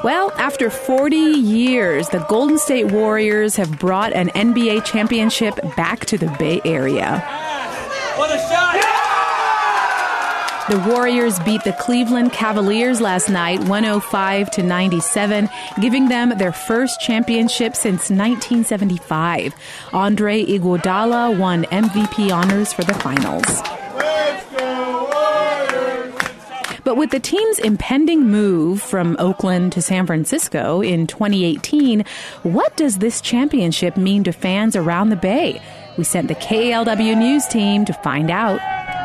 Well, after 40 years, the Golden State Warriors have brought an NBA championship back to the Bay Area. What a shot! The Warriors beat the Cleveland Cavaliers last night, 105-97, giving them their first championship since 1975. Andre Iguodala won MVP honors for the finals. But with the team's impending move from Oakland to San Francisco in 2018, what does this championship mean to fans around the Bay? We sent the KALW News team to find out.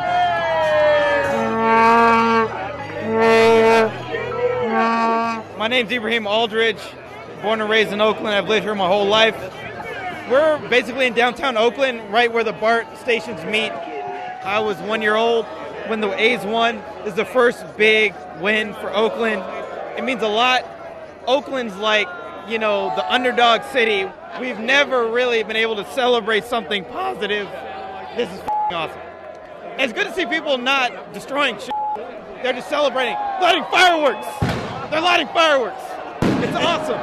My name's Ibrahim Aldridge, born and raised in Oakland. I've lived here my whole life. We're basically in downtown Oakland, right where the BART stations meet. I was 1 year old when the A's won. This is the first big win for Oakland. It means a lot. Oakland's like, the underdog city. We've never really been able to celebrate something positive. This is awesome. And it's good to see people not destroying shit. They're just celebrating, lighting fireworks. They're lighting fireworks. It's awesome.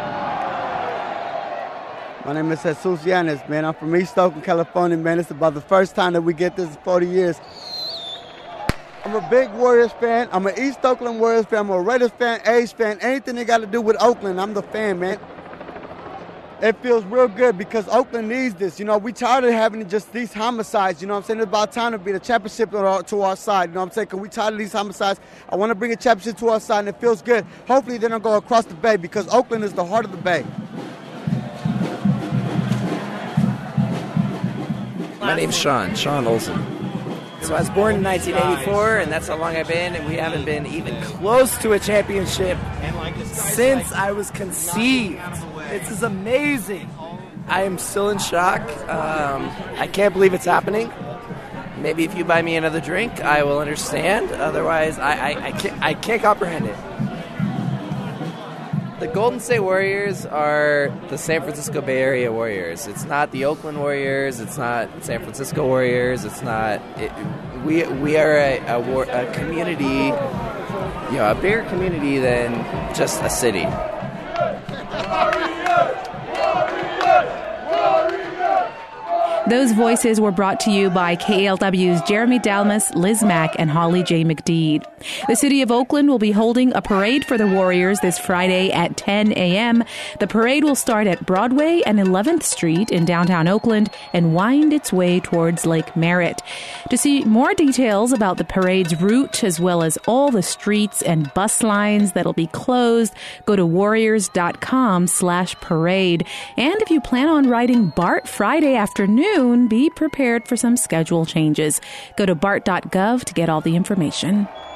My name is Jesus Yanis, man. I'm from East Oakland, California, man. It's about the first time that we get this in 40 years. I'm a big Warriors fan. I'm an East Oakland Warriors fan. I'm a Raiders fan, A's fan. Anything they got to do with Oakland, I'm the fan, man. It feels real good because Oakland needs this. We tired of having just these homicides. It's about time to be the championship to our side. Because we tired of these homicides. I want to bring a championship to our side, and it feels good. Hopefully they don't go across the Bay because Oakland is the heart of the Bay. My name's Sean Olsen. So I was born in 1984, and that's how long I've been, and we haven't been even close to a championship since I was conceived. This is amazing. I am still in shock. I can't believe it's happening. Maybe if you buy me another drink, I will understand. Otherwise, I can't comprehend it. The Golden State Warriors are the San Francisco Bay Area Warriors. It's not the Oakland Warriors. It's not San Francisco Warriors. It's not. We are a community, a bigger community than just a city. Those voices were brought to you by KALW's Jeremy Dalmas, Liz Mack, and Holly J. McDeed. The city of Oakland will be holding a parade for the Warriors this Friday at 10 a.m. The parade will start at Broadway and 11th Street in downtown Oakland and wind its way towards Lake Merritt. To see more details about the parade's route, as well as all the streets and bus lines that'll be closed, go to warriors.com/parade. And if you plan on riding BART Friday afternoon, be prepared for some schedule changes. Go to BART.gov to get all the information.